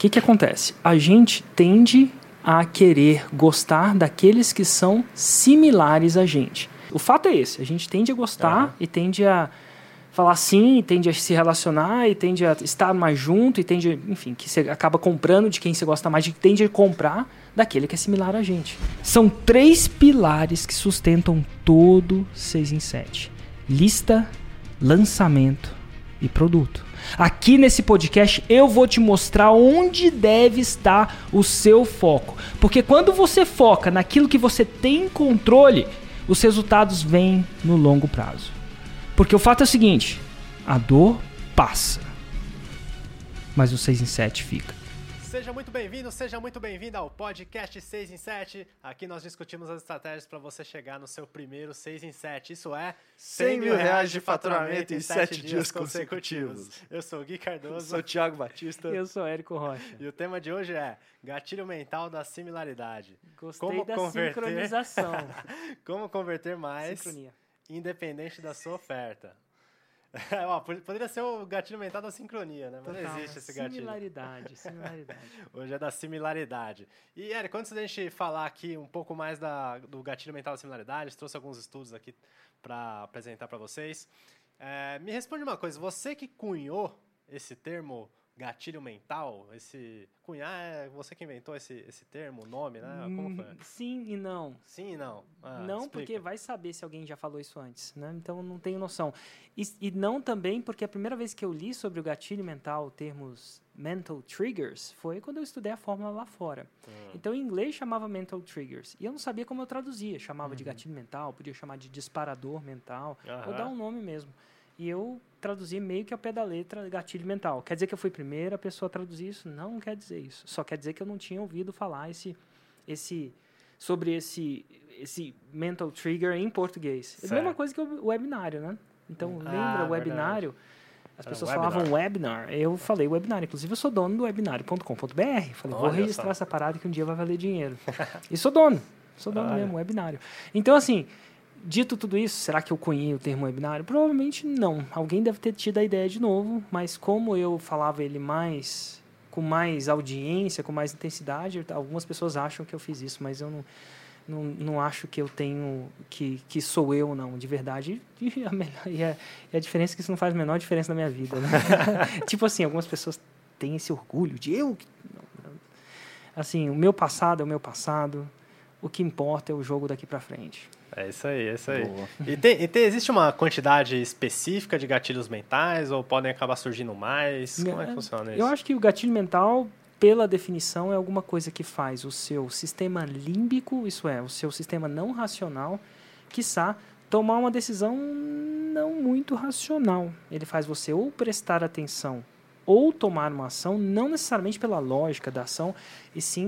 que acontece? A gente tende a querer gostar daqueles que são similares a gente. O fato é esse, a gente tende a gostar e tende a falar sim, e tende a se relacionar, e tende a estar mais junto, e tende, enfim, que você acaba comprando de quem você gosta mais, e tende a comprar daquele que é similar a gente. São 3 pilares que sustentam todo 6 em 7. Lista, lançamento e produto. Aqui nesse podcast eu vou te mostrar onde deve estar o seu foco. Porque quando você foca naquilo que você tem controle, os resultados vêm no longo prazo. Porque o fato é o seguinte, a dor passa, mas o 6 em 7 fica. Seja muito bem-vindo, seja muito bem-vinda ao podcast 6 em 7. Aqui nós discutimos as estratégias para você chegar no seu primeiro 6 em 7. Isso é R$100 mil de faturamento em 7 dias consecutivos. Eu sou o Gui Cardoso. Eu sou o Thiago Batista. Eu sou o Érico Rocha. E o tema de hoje é Gatilho Mental da Similaridade. Gostei da sincronização. Como converter mais, Sincronia. Independente da sua oferta. Poderia ser o gatilho mental da sincronia, né? Mas não existe esse gatilho. Similaridade. Hoje é da similaridade. E, Érico, antes da gente falar aqui um pouco mais do gatilho mental da similaridade, trouxe alguns estudos aqui para apresentar para vocês. Me responde uma coisa, você que cunhou esse termo gatilho mental, cunhar, você que inventou esse termo, o nome, né? Como foi? Sim e não. Sim e não. Não, explica. porque vai saber se alguém já falou isso antes, né? Então não tenho noção. E não também porque a primeira vez que eu li sobre o gatilho mental, termos mental triggers, foi quando eu estudei a fórmula lá fora. Então em inglês chamava mental triggers. E eu não sabia como eu traduzia. Chamava de gatilho mental, podia chamar de disparador mental, ou dar um nome mesmo. E eu traduzi meio que ao pé da letra gatilho mental. Quer dizer que eu fui a primeira pessoa a traduzir isso? Não quer dizer isso. Só quer dizer que eu não tinha ouvido falar sobre esse mental trigger em português. É a mesma coisa que o webinário, né? Então, lembra o webinário? Verdade. As pessoas falavam webinar. Eu falei webinário. Inclusive, eu sou dono do webinário.com.br. Falei, vou registrar essa parada que um dia vai valer dinheiro. E sou dono. Sou dono mesmo, webinário. Então, assim, dito tudo isso, será que eu cunhei o termo webinário? Provavelmente não. Alguém deve ter tido a ideia de novo, mas como eu falava ele com mais audiência, com mais intensidade, algumas pessoas acham que eu fiz isso, mas eu não acho que eu tenho, que sou eu, não, de verdade. E a diferença é que isso não faz a menor diferença na minha vida, né? Tipo assim, algumas pessoas têm esse orgulho de eu... Assim, o meu passado é o meu passado, o que importa é o jogo daqui pra frente. É isso aí. E existe uma quantidade específica de gatilhos mentais ou podem acabar surgindo mais? Como é que funciona isso? Eu acho que o gatilho mental, pela definição, é alguma coisa que faz o seu sistema límbico, isso é, o seu sistema não racional, quiçá, tomar uma decisão não muito racional. Ele faz você ou prestar atenção ou tomar uma ação, não necessariamente pela lógica da ação, e sim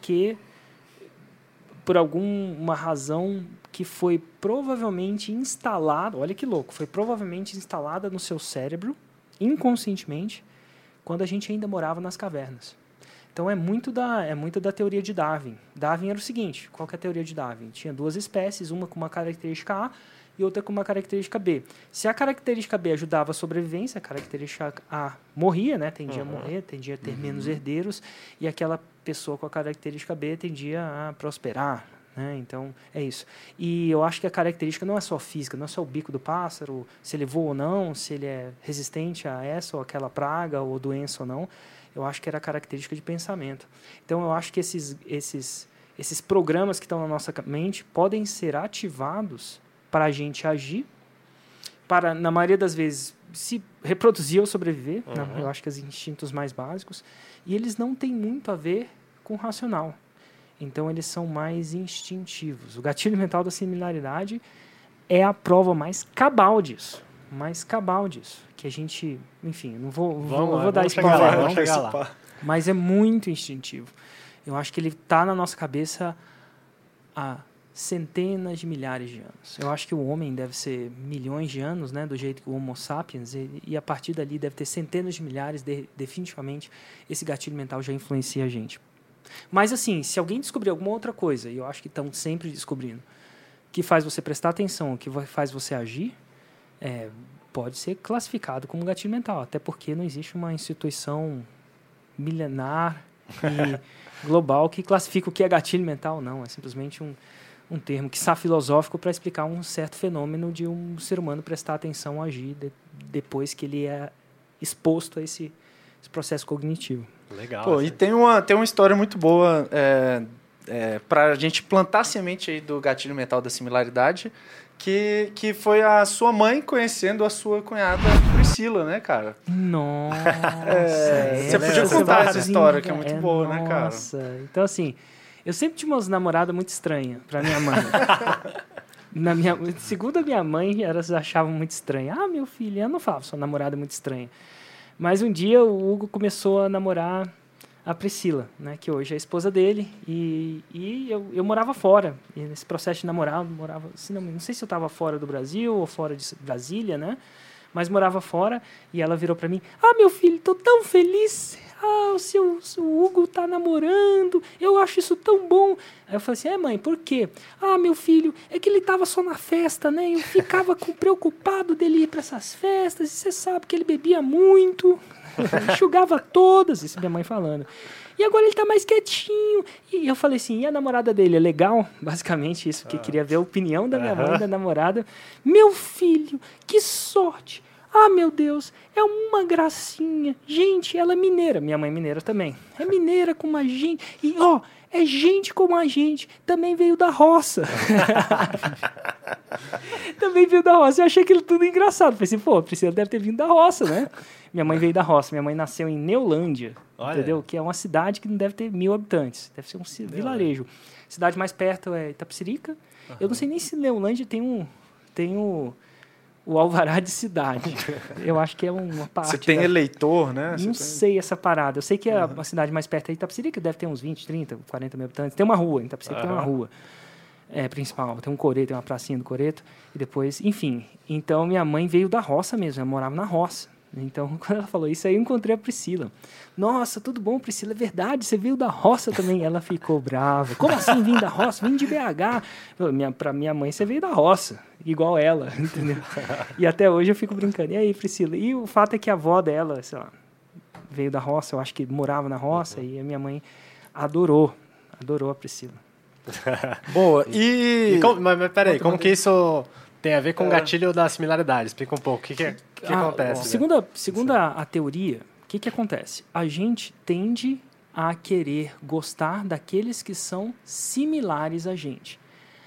por alguma razão que foi provavelmente instalada, olha que louco, foi provavelmente instalada no seu cérebro, inconscientemente, quando a gente ainda morava nas cavernas. Então é muito da teoria de Darwin. Darwin era o seguinte, qual que é a teoria de Darwin? Tinha 2 espécies, uma com uma característica A e outra com uma característica B. Se a característica B ajudava a sobrevivência, a característica A morria, né? Tendia a morrer, tendia a ter menos herdeiros, e aquela pessoa com a característica B tendia a prosperar, né? Então, é isso. E eu acho que a característica não é só física, não é só o bico do pássaro, se ele voa ou não, se ele é resistente a essa ou aquela praga ou doença ou não. Eu acho que era a característica de pensamento. Então, eu acho que esses programas que estão na nossa mente podem ser ativados para a gente agir, para, na maioria das vezes, se reproduzir ou sobreviver. Né? Eu acho que os instintos mais básicos. E eles não têm muito a ver com o racional. Então, eles são mais instintivos. O gatilho mental da similaridade é a prova mais cabal disso. Que a gente... Enfim, não vou dar spoiler, vamos chegar lá. Mas é muito instintivo. Eu acho que ele está na nossa cabeça há centenas de milhares de anos. Eu acho que o homem deve ser milhões de anos, né, do jeito que o Homo sapiens, e a partir dali deve ter centenas de milhares, definitivamente, esse gatilho mental já influencia a gente. Mas, assim, se alguém descobrir alguma outra coisa, e eu acho que estão sempre descobrindo, que faz você prestar atenção, que faz você agir, pode ser classificado como gatilho mental, até porque não existe uma instituição milenar e global que classifica o que é gatilho mental. Não, é simplesmente um termo que filosófico para explicar um certo fenômeno de um ser humano prestar atenção, agir depois que ele é exposto a esse processo cognitivo. Legal. Pô, e tem uma história muito boa para a gente plantar a semente aí do gatilho mental da similaridade, que foi a sua mãe conhecendo a sua cunhada Priscila, né, cara? Nossa! Você podia contar essa história, que é muito boa, né, cara? Nossa! Então, assim, eu sempre tive umas namoradas muito estranhas pra minha mãe. Segundo a minha mãe, elas achavam muito estranho. Ah, meu filho, eu não falo, sua namorada é muito estranha. Mas um dia o Hugo começou a namorar a Priscila, né, que hoje é a esposa dele, e eu morava fora. E nesse processo de namorar, morava, não sei se eu estava fora do Brasil ou fora de Brasília, né? Mas morava fora, e ela virou para mim: ah, meu filho, tô tão feliz. Ah, o Hugo tá namorando, eu acho isso tão bom. Aí eu falei assim: mãe, por quê? Ah, meu filho, é que ele tava só na festa, né? Eu ficava preocupado dele ir para essas festas, e você sabe que ele bebia muito, enxugava todas, isso minha mãe falando. E agora ele tá mais quietinho. E eu falei assim: e a namorada dele é legal? Basicamente isso, que queria ver a opinião da minha mãe, da namorada. Meu filho, que sorte! Ah, meu Deus, é uma gracinha. Gente, ela é mineira. Minha mãe é mineira também. É mineira como a gente. E, ó, é gente como a gente. Também veio da roça. Também veio da roça. Eu achei aquilo tudo engraçado. Falei assim, pô, a Priscila deve ter vindo da roça, né? Minha mãe veio da roça. Minha mãe nasceu em Neolândia, entendeu? Que é uma cidade que não deve ter 1.000 habitantes. Deve ser um vilarejo. Cidade mais perto é Itapecerica. Eu não sei nem se Neolândia tem o alvará de cidade. Eu acho que é uma parte... Você tem eleitor, né? Não sei essa parada. Eu sei que a cidade mais perto é Itapecerica, deve ter uns 20, 30, 40 mil habitantes. Tem uma rua, em Itapecerica tem uma rua principal. Tem um coreto, tem uma pracinha do coreto. E depois, enfim. Então, minha mãe veio da roça mesmo. Ela morava na roça. Então, quando ela falou isso, aí eu encontrei a Priscila. Nossa, tudo bom, Priscila? É verdade, você veio da roça também. Ela ficou brava. Como assim vim da roça? Vim de BH. Pra minha mãe, você veio da roça. Igual ela, entendeu? E até hoje eu fico brincando. E aí, Priscila? E o fato é que a avó dela, sei lá, veio da roça. Eu acho que morava na roça. E a minha mãe adorou a Priscila. Boa. Mas peraí, como que isso tem a ver com o gatilho da similaridade? Explica um pouco. O que acontece? Segundo a teoria, o que acontece? A gente tende a querer gostar daqueles que são similares a gente.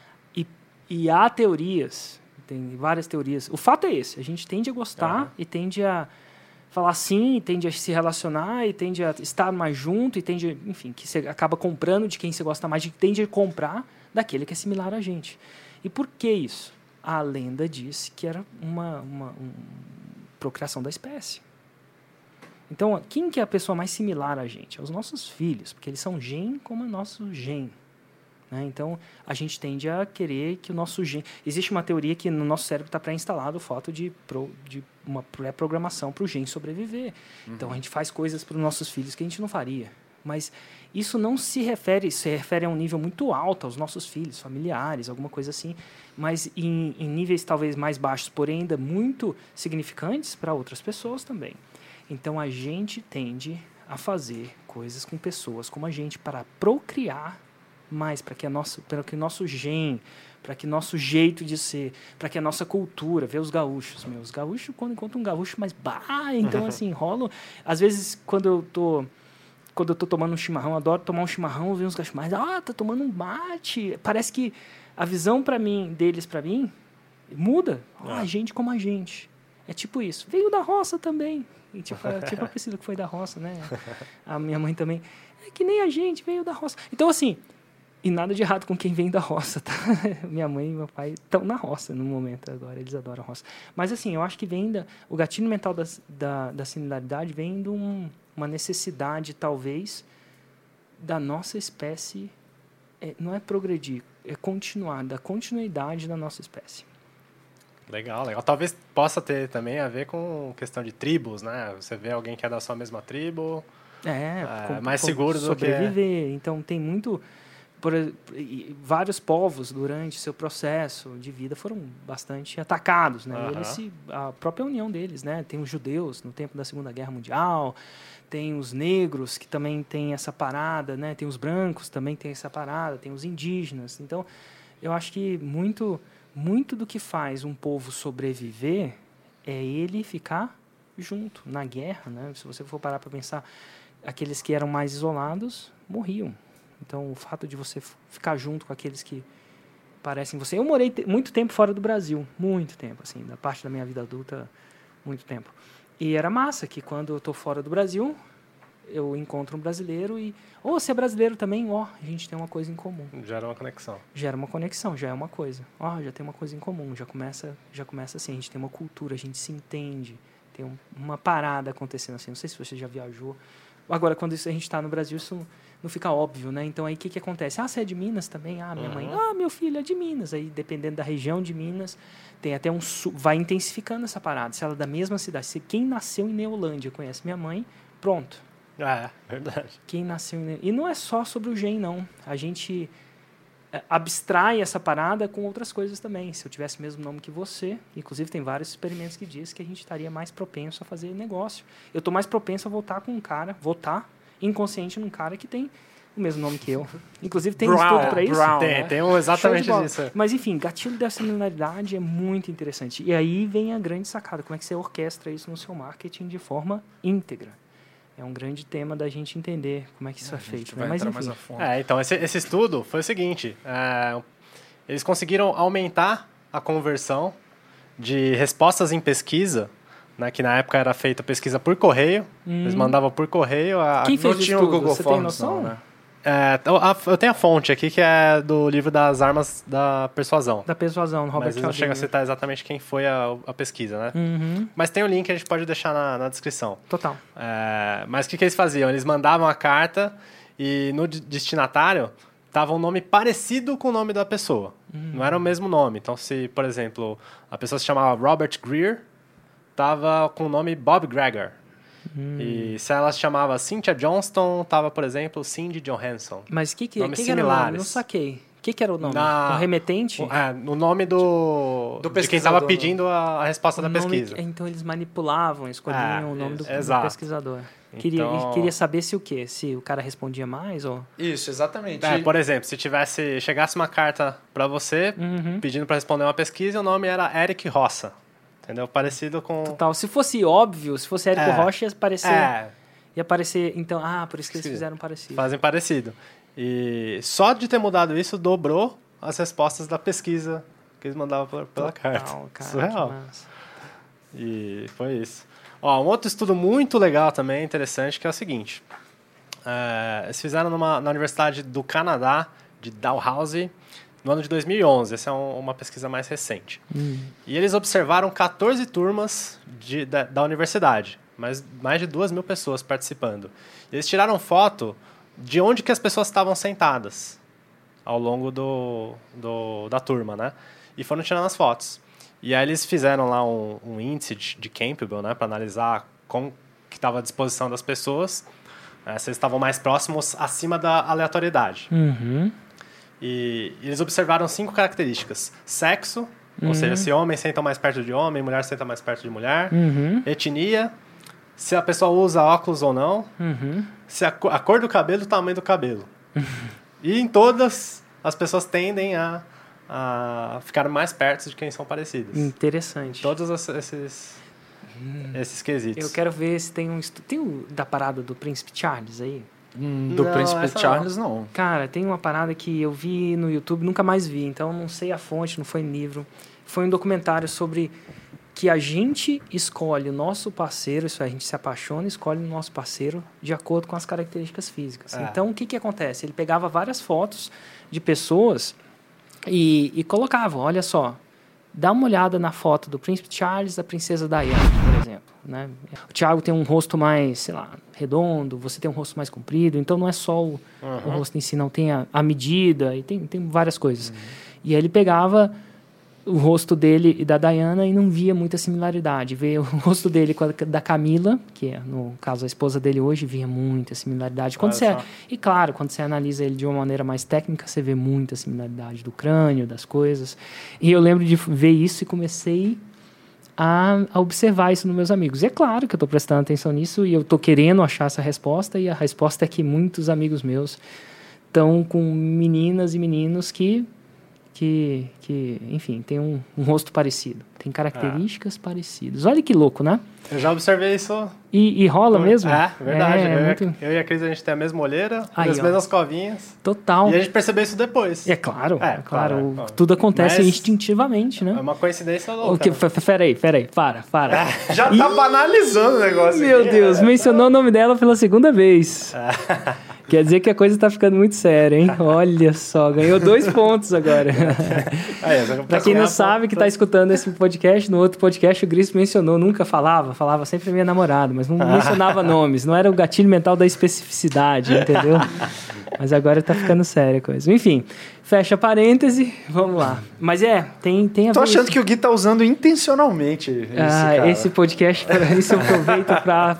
E há teorias, tem várias teorias. O fato é esse, a gente tende a gostar e tende a falar sim, e tende a se relacionar, e tende a estar mais junto, e tende, enfim, que você acaba comprando de quem você gosta mais, e tende a comprar daquele que é similar a gente. E por que isso? A lenda diz que era uma procriação da espécie. Então, quem que é a pessoa mais similar a gente? É os nossos filhos, porque eles são gen como o nosso gen. Né? Então, a gente tende a querer que o nosso gene... Existe uma teoria que no nosso cérebro está pré-instalado o fato de uma pré-programação para o gene sobreviver. Então, a gente faz coisas para os nossos filhos que a gente não faria. Mas isso não se refere a um nível muito alto aos nossos filhos, familiares, alguma coisa assim, mas em níveis talvez mais baixos, porém ainda muito significantes para outras pessoas também. Então, a gente tende a fazer coisas com pessoas como a gente para procriar mais, para que o nosso gen, para que nosso jeito de ser, para que a nossa cultura, ver os gaúchos, os gaúchos, quando encontram um gaúcho mais então assim, rola, às vezes quando eu tô tomando um chimarrão, adoro tomar um chimarrão, ver uns gaúchos mais, tá tomando um mate, parece que a visão deles para mim muda, a gente como a gente, é tipo isso, veio da roça também, e tipo a Priscila que foi da roça, né, a minha mãe também, é que nem a gente veio da roça, então assim, e nada de errado com quem vem da roça, tá? Minha mãe e meu pai estão na roça no momento agora, eles adoram a roça. Mas assim, eu acho que o gatilho mental da similaridade vem de uma necessidade, talvez, da nossa espécie, não é progredir, é continuar, da continuidade da nossa espécie. Legal. Talvez possa ter também a ver com questão de tribos, né? Você vê alguém que é da sua mesma tribo, mais seguro do que... sobreviver. Então, tem muito... vários povos, durante seu processo de vida, foram bastante atacados, né? A própria união deles, né? Tem os judeus no tempo da Segunda Guerra Mundial, tem os negros, que também tem essa parada, né? Tem os brancos, também tem essa parada, tem os indígenas. Então, eu acho que muito do que faz um povo sobreviver é ele ficar junto na guerra, né? Se você for parar para pensar, aqueles que eram mais isolados morriam. Então, o fato de você ficar junto com aqueles que parecem você... Eu morei muito tempo fora do Brasil, muito tempo, assim, da parte da minha vida adulta, muito tempo. E era massa que quando eu estou fora do Brasil, eu encontro um brasileiro e... você é brasileiro também? A gente tem uma coisa em comum. Gera uma conexão. Gera uma conexão, já é uma coisa. Já tem uma coisa em comum, já começa assim, a gente tem uma cultura, a gente se entende, tem uma parada acontecendo assim. Não sei se você já viajou. Agora, quando a gente está no Brasil, isso não fica óbvio, né? Então, aí, o que acontece? Você é de Minas também? Minha mãe... meu filho é de Minas. Aí, dependendo da região de Minas, tem até vai intensificando essa parada. Se ela é da mesma cidade. Se quem nasceu em Neolândia conhece minha mãe, pronto. Verdade. Quem nasceu em Neolândia... E não é só sobre o gen, não. A gente abstrai essa parada com outras coisas também. Se eu tivesse o mesmo nome que você, inclusive tem vários experimentos que diz que a gente estaria mais propenso a fazer negócio. Eu estou mais propenso a votar inconsciente num cara que tem o mesmo nome que eu. Inclusive tem um estudo para isso. Tem exatamente isso. Mas enfim, gatilho da similaridade é muito interessante. E aí vem a grande sacada, como é que você orquestra isso no seu marketing de forma íntegra. É um grande tema da gente entender como é que isso é feito. Vai Mas, entrar enfim. mais a fundo. Então, esse estudo foi o seguinte. Eles conseguiram aumentar a conversão de respostas em pesquisa, né, que na época era feita pesquisa por correio. Eles mandavam por correio. Quem fez não o tinha o estudo? Google Você Forms, tem noção? não, né? Eu tenho a fonte aqui, que é do livro das armas da persuasão. Da persuasão, no Robert Mas não chega a citar exatamente quem foi a pesquisa, né? Mas tem o link que a gente pode deixar na descrição. Total. Mas o que eles faziam? Eles mandavam a carta e no destinatário tava um nome parecido com o nome da pessoa. Não era o mesmo nome. Então, se, por exemplo, a pessoa se chamava Robert Greer, tava com o nome Bob Gregor. E se ela se chamava Cynthia Johnston, tava, por exemplo, Cindy Johansson. Mas o que era o similares. nome? Não saquei. O que era o nome? O remetente? No nome de quem estava pedindo a resposta da pesquisa. Então eles manipulavam, escolhiam o nome do pesquisador. Então... Queria saber se o quê? Se o cara respondia mais ou... Isso, exatamente. Por exemplo, se chegasse uma carta para você pedindo para responder uma pesquisa, o nome era Eric Roça. Entendeu? Parecido com... Total. Se fosse óbvio, se fosse Érico Rocha, ia aparecer... Ia aparecer... Então, por isso que eles fizeram parecido. Fazem parecido. E só de ter mudado isso, dobrou as respostas da pesquisa que eles mandavam pela carta. Cara, surreal. E foi isso. Um outro estudo muito legal também, interessante, que é o seguinte. Eles fizeram na Universidade do Canadá, de Dalhousie, no ano de 2011. Essa é uma pesquisa mais recente. E eles observaram 14 turmas da universidade, mais de 2.000 pessoas participando. Eles tiraram foto de onde que as pessoas estavam sentadas ao longo da turma, né? E foram tirando as fotos. E aí eles fizeram lá um índice de Campbell, né? Para analisar como que estava a disposição das pessoas. Se eles estavam mais próximos acima da aleatoriedade. E eles observaram 5 características. Sexo, ou seja, se homens sentam mais perto de homem, mulher senta mais perto de mulher. Etnia, se a pessoa usa óculos ou não. Se a cor do cabelo e o tamanho do cabelo. E em todas, as pessoas tendem a ficar mais perto de quem são parecidas. Interessante. Todos esses quesitos. Eu quero ver se tem tem o da parada do Príncipe Charles aí? Do Príncipe Charles, não. Cara, tem uma parada que eu vi no YouTube, nunca mais vi, então não sei a fonte, não foi em livro. Foi um documentário sobre que a gente escolhe o nosso parceiro, isso é, a gente se apaixona e escolhe o nosso parceiro de acordo com as características físicas. Então, o que acontece? Ele pegava várias fotos de pessoas e colocava, olha só, dá uma olhada na foto do Príncipe Charles, da Princesa Diana, por exemplo. Né? O Thiago tem um rosto mais, sei lá, redondo, você tem um rosto mais comprido, então não é só o rosto em si, não tem a medida, e tem várias coisas. E aí ele pegava o rosto dele e da Diana e não via muita similaridade. Via o rosto dele com a da Camila, que é, no caso, a esposa dele hoje, via muita similaridade. E claro, quando você analisa ele de uma maneira mais técnica, você vê muita similaridade do crânio, das coisas. E eu lembro de ver isso e comecei a observar isso nos meus amigos. E é claro que eu estou prestando atenção nisso e eu estou querendo achar essa resposta, e a resposta é que muitos amigos meus estão com meninas e meninos que enfim, tem um rosto parecido, tem características parecidas. Olha que louco, né? Eu já observei isso. E rola mesmo? É, verdade. Muito... Eu e a Cris, a gente tem a mesma olheira, as mesmas covinhas. Total. E a gente percebeu isso depois. É claro. Tudo acontece instintivamente, né? É uma coincidência louca. Peraí, para. Já tá banalizando o negócio. Meu Deus, mencionou o nome dela pela segunda vez. Quer dizer que a coisa tá ficando muito séria, hein? Olha só, ganhou 2 pontos agora. Pra quem não sabe que tá escutando esse podcast, no outro podcast o Gris mencionou, nunca falava sempre minha namorada, mas não mencionava nomes, não era o gatilho mental da especificidade, entendeu? Mas agora tá ficando séria a coisa. Enfim, fecha parêntese, vamos lá. Mas tem a ver. Tô achando que o Gui tá usando intencionalmente esse podcast, para isso eu aproveito pra...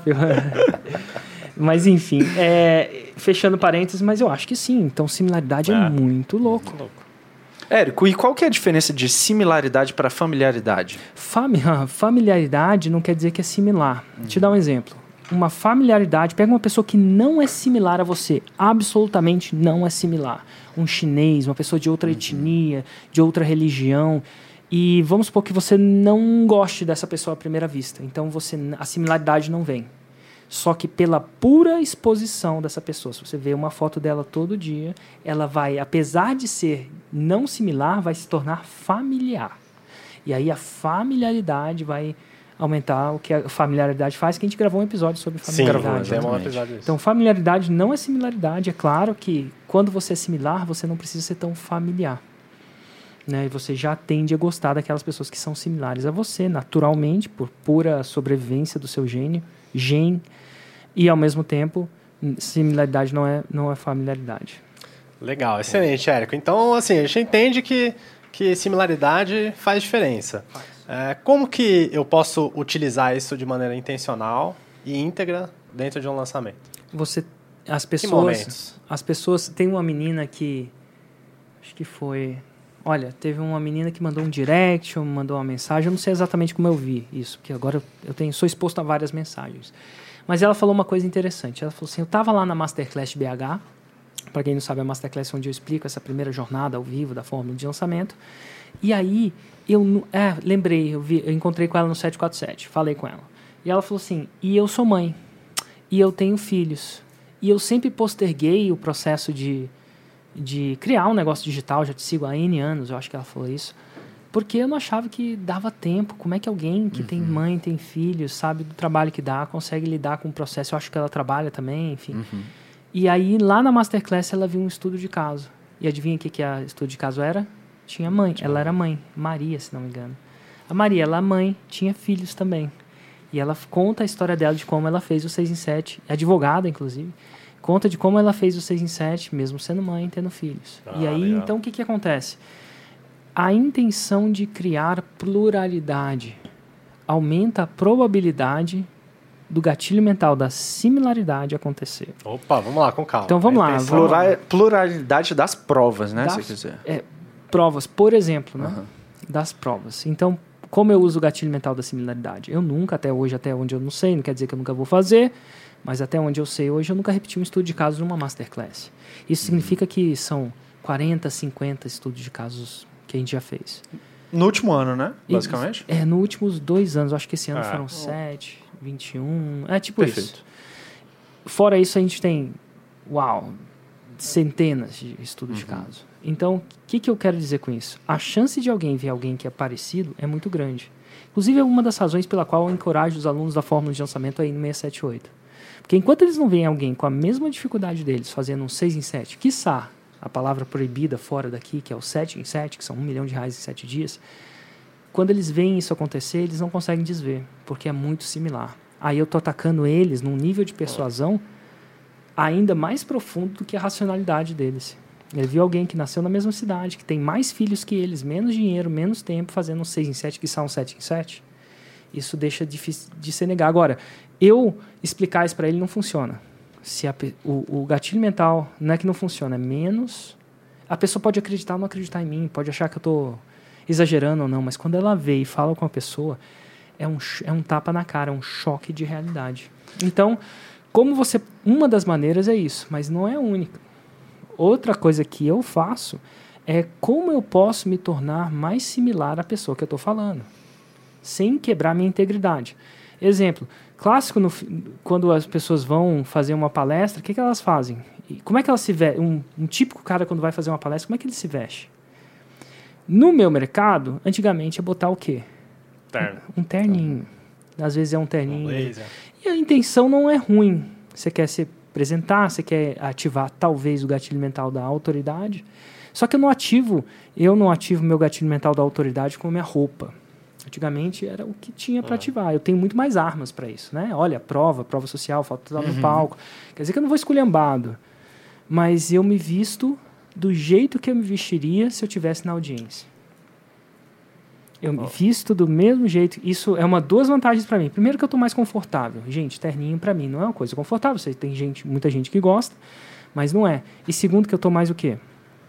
Mas enfim, fechando parênteses, mas eu acho que sim. Então, similaridade é muito louco. Érico, e qual que é a diferença de similaridade para familiaridade? Familiaridade não quer dizer que é similar. Te dar um exemplo. Uma familiaridade, pega uma pessoa que não é similar a você, absolutamente não é similar. Um chinês, uma pessoa de outra etnia, de outra religião, e vamos supor que você não goste dessa pessoa à primeira vista. Então, a similaridade não vem. Só que pela pura exposição dessa pessoa, se você vê uma foto dela todo dia, ela vai, apesar de ser não similar, vai se tornar familiar. E aí a familiaridade vai aumentar. O que a familiaridade faz, que a gente gravou um episódio sobre familiaridade. Sim, tem um episódio disso. Então, familiaridade não é similaridade. É claro que quando você é similar, você não precisa ser tão familiar. Né? E você já tende a gostar daquelas pessoas que são similares a você, naturalmente, por pura sobrevivência do seu gene. E ao mesmo tempo similaridade não é familiaridade. Legal, excelente, Érico. Então, assim, a gente entende que similaridade faz diferença. Como que eu posso utilizar isso de maneira intencional e íntegra dentro de um lançamento? As pessoas, tem uma menina que acho que foi, olha, teve uma menina que mandou um direct, mandou uma mensagem, eu não sei exatamente como eu vi isso, porque agora sou exposto a várias mensagens. Mas ela falou uma coisa interessante. Ela falou assim, eu estava lá na Masterclass BH, para quem não sabe, a Masterclass é onde eu explico essa primeira jornada ao vivo da fórmula de lançamento. E aí, lembrei, eu encontrei com ela no 747, falei com ela. E ela falou assim, e eu sou mãe, e eu tenho filhos, e eu sempre posterguei o processo de criar um negócio digital, já te sigo há N anos, eu acho que ela falou isso, porque eu não achava que dava tempo. Como é que alguém que tem mãe, tem filhos, sabe do trabalho que dá, consegue lidar com o processo? Eu acho que ela trabalha também, enfim. E aí, lá na Masterclass, ela viu um estudo de caso. E adivinha o que a estudo de caso era? Tinha mãe. Ela era mãe. Maria, se não me engano. A Maria, ela é mãe, tinha filhos também. E ela conta a história dela de como ela fez o 6 em 7. É advogada, inclusive. Conta de como ela fez o 6 em 7, mesmo sendo mãe e tendo filhos. E aí, legal. Então, o que acontece? A intenção de criar pluralidade aumenta a probabilidade do gatilho mental da similaridade acontecer. Opa, vamos lá, com calma. Então vamos lá. Pluralidade das provas, né? Se quiser. Provas, por exemplo, né? Das provas. Então, como eu uso o gatilho mental da similaridade? Eu nunca, até hoje, até onde eu não sei, não quer dizer que eu nunca vou fazer, mas até onde eu sei hoje, eu nunca repeti um estudo de casos numa Masterclass. Isso significa que são 40, 50 estudos de casos que a gente já fez. No último ano, né? Basicamente? Nos últimos 2 anos. Acho que esse ano foram 7, 21... tipo Perfeito. Isso. Fora isso, a gente tem, centenas de estudos de caso. Então, o que eu quero dizer com isso? A chance de alguém ver alguém que é parecido é muito grande. Inclusive, é uma das razões pela qual eu encorajo os alunos da fórmula de lançamento aí no 678. Porque enquanto eles não veem alguém com a mesma dificuldade deles fazendo um 6 em 7, quiçá a palavra proibida fora daqui, que é o 7 em 7, que são R$1 milhão em 7 dias, quando eles veem isso acontecer, eles não conseguem desver, porque é muito similar. Aí eu estou atacando eles num nível de persuasão ainda mais profundo do que a racionalidade deles. Ele viu alguém que nasceu na mesma cidade, que tem mais filhos que eles, menos dinheiro, menos tempo, fazendo um 6 em 7 que são 7 em 7. Isso deixa difícil de se negar. Agora, eu explicar isso para ele não funciona. Se o gatilho mental não é que não funciona, é menos... A pessoa pode acreditar ou não acreditar em mim, pode achar que eu estou exagerando ou não, mas quando ela vê e fala com a pessoa, é um tapa na cara, é um choque de realidade. Então, uma das maneiras é isso, mas não é a única. Outra coisa que eu faço é como eu posso me tornar mais similar à pessoa que eu estou falando, sem quebrar minha integridade. Exemplo, clássico, quando as pessoas vão fazer uma palestra, o que elas fazem? Como é que elas se vestem? Um típico cara, quando vai fazer uma palestra, como é que ele se veste? No meu mercado, antigamente, é botar o quê? Terno. Um terninho. Às vezes é um terninho. Blazer. E a intenção não é ruim. Você quer se apresentar, você quer ativar, talvez, o gatilho mental da autoridade. Só que eu não ativo meu gatilho mental da autoridade com a minha roupa. Antigamente era o que tinha para ativar. Eu tenho muito mais armas para isso, né? Olha, prova social, foto lá no palco. Quer dizer que eu não vou esculhambado. Mas eu me visto do jeito que eu me vestiria se eu estivesse na audiência. Eu me visto do mesmo jeito. Isso é duas vantagens para mim. Primeiro que eu estou mais confortável. Gente, terninho para mim não é uma coisa confortável. Você tem muita gente que gosta, mas não é. E segundo que eu estou mais o quê?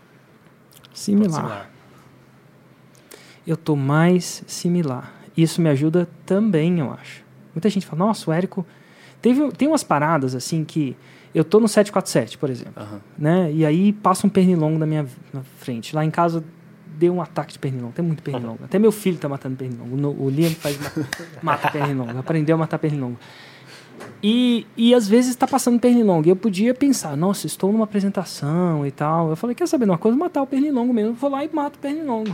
Similar. Eu estou mais similar. Isso me ajuda também, eu acho. Muita gente fala, nossa, o Érico... Tem umas paradas assim que... Eu tô no 747, por exemplo. Né? E aí passa um pernilongo na frente. Lá em casa deu um ataque de pernilongo. Tem muito pernilongo. Até meu filho tá matando pernilongo. O Liam mata pernilongo. Aprendeu a matar pernilongo. E às vezes está passando pernilongo. E eu podia pensar, nossa, estou numa apresentação e tal. Eu falei, quer saber de uma coisa? Vou matar o pernilongo mesmo. Eu vou lá e mato o pernilongo.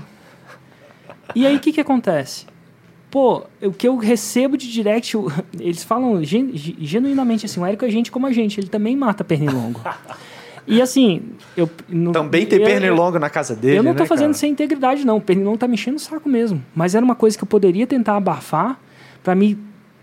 E aí o que acontece? Pô, o que eu recebo de direct, eles falam genuinamente assim, o Érico é gente como a gente, ele também mata pernilongo. E assim, também tem pernilongo na casa dele, eu não tô né, fazendo cara? sem integridade, não. O pernilongo tá me enchendo o saco mesmo. Mas era uma coisa que eu poderia tentar abafar para me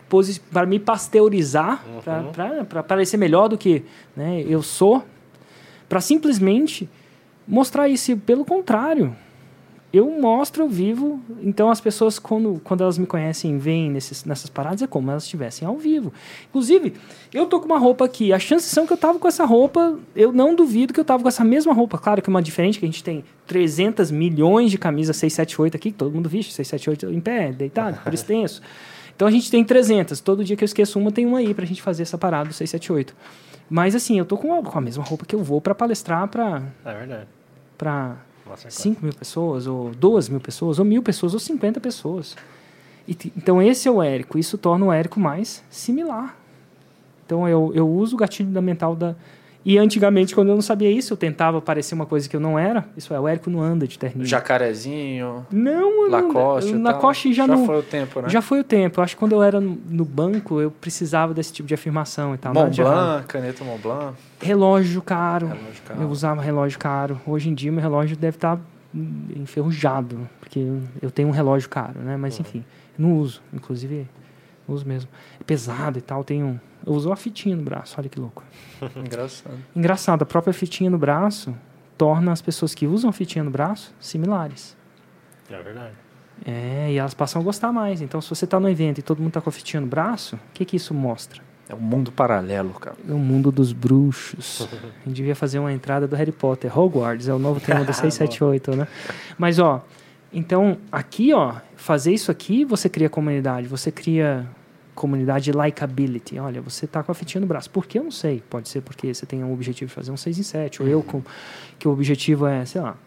pasteurizar, para parecer melhor do que, né, eu sou, para simplesmente mostrar isso. Pelo contrário, eu mostro, eu vivo. Então as pessoas, quando elas me conhecem, veem nessas paradas, é como elas estivessem ao vivo. Inclusive, eu tô com uma roupa aqui. As chances são que eu tava com essa roupa, eu não duvido que eu tava com essa mesma roupa. Claro que é uma diferente, que a gente tem 300 milhões de camisas 678 aqui, que todo mundo viste, 678 em pé, deitado, por extenso. Então a gente tem 300. Todo dia que eu esqueço uma, tem uma aí pra gente fazer essa parada do 678. Mas assim, eu tô com a mesma roupa que eu vou pra palestrar É verdade. Pra 5 mil pessoas, ou 2 mil pessoas, ou 1.000 pessoas, ou 50 pessoas. Então esse é o Érico. Isso torna o Érico mais similar. Então eu uso o gatilho mental da... E antigamente, quando eu não sabia isso, eu tentava parecer uma coisa que eu não era. Isso é, o Érico não anda de terninho. Jacarezinho, não, Lacoste. Lacoste já não... foi o tempo, né? Já foi o tempo. Eu acho que quando eu era no banco, eu precisava desse tipo de afirmação e tal. Montblanc, caneta Montblanc. Relógio caro. Relógio caro. Eu usava relógio caro. Hoje em dia, meu relógio deve estar enferrujado, porque eu tenho um relógio caro, né? Mas, enfim, não uso. Inclusive, não uso mesmo. É pesado e tal. Eu uso uma fitinha no braço. Olha que louco. Engraçado. A própria fitinha no braço torna as pessoas que usam a fitinha no braço similares. É verdade. E elas passam a gostar mais. Então, se você está no evento e todo mundo está com a fitinha no braço, o que isso mostra? É um mundo paralelo, cara. É o mundo dos bruxos. A gente devia fazer uma entrada do Harry Potter. Hogwarts é o novo tema do 678, né? Mas, então, aqui, fazer isso aqui, você cria comunidade. Você cria comunidade likability. Olha, você tá com a fitinha no braço. Por que? Eu não sei. Pode ser porque você tem um objetivo de fazer um 6 em 7. Ou que o objetivo é, sei lá,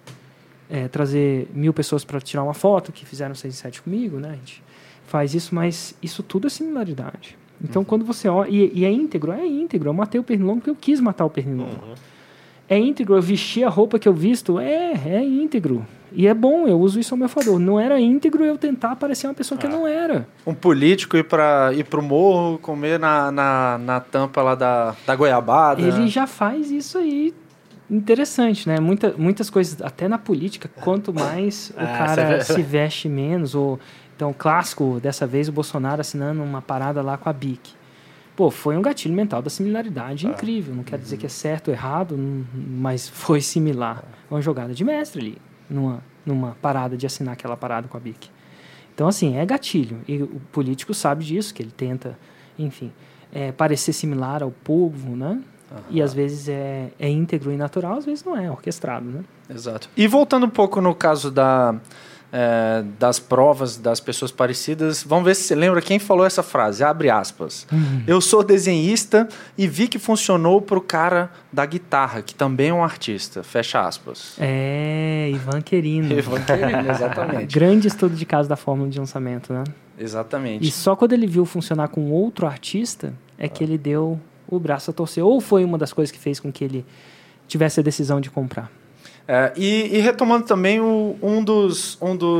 trazer 1.000 pessoas para tirar uma foto que fizeram 6 em 7 comigo, né? A gente faz isso, mas isso tudo é similaridade. Então, quando você olha... E é íntegro? É íntegro. Eu matei o pernilongo porque eu quis matar o pernilongo. É íntegro. Eu vestir a roupa que eu visto? É íntegro. E é bom, eu uso isso ao meu favor. Não era íntegro eu tentar parecer uma pessoa que eu não era. Um político ir pro morro, comer na tampa lá da goiabada. Ele já faz isso aí. Interessante, né? Muitas coisas, até na política, quanto mais o cara se veste menos, ou... Então, clássico, dessa vez, o Bolsonaro assinando uma parada lá com a BIC. Pô, foi um gatilho mental da similaridade incrível. Não quero dizer que é certo ou errado, mas foi similar. Uma jogada de mestre ali, numa parada de assinar aquela parada com a BIC. Então, assim, é gatilho. E o político sabe disso, que ele tenta, enfim, parecer similar ao povo, né? E às vezes é íntegro e natural, às vezes não é orquestrado, né? Exato. E voltando um pouco no caso das provas das pessoas parecidas, vamos ver se você lembra quem falou essa frase, abre aspas. Eu sou desenhista e vi que funcionou pro cara da guitarra, que também é um artista, fecha aspas. Ivan Querino. Ivan Querino, exatamente. Grande estudo de caso da fórmula de lançamento, né? Exatamente. E só quando ele viu funcionar com outro artista é que ele deu o braço a torcer. Ou foi uma das coisas que fez com que ele tivesse a decisão de comprar. E retomando também um dos